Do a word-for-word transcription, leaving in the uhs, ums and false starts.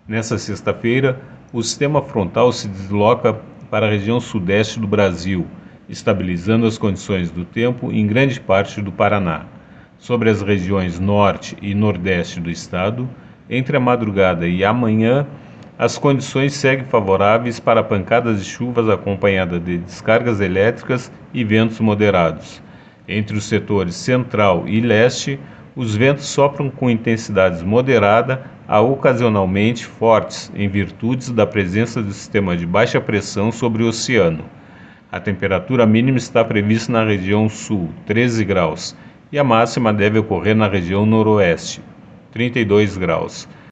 Nesta sexta-feira, o sistema frontal se desloca para a região sudeste do Brasil, estabilizando as condições do tempo em grande parte do Paraná. Sobre as regiões norte e nordeste do estado, entre a madrugada e amanhã, as condições seguem favoráveis para pancadas de chuvas acompanhadas de descargas elétricas e ventos moderados. Entre os setores central e leste, os ventos sopram com intensidades moderada a ocasionalmente fortes, em virtude da presença do sistema de baixa pressão sobre o oceano. A temperatura mínima está prevista na região sul, treze graus, e a máxima deve ocorrer na região noroeste, trinta e dois graus.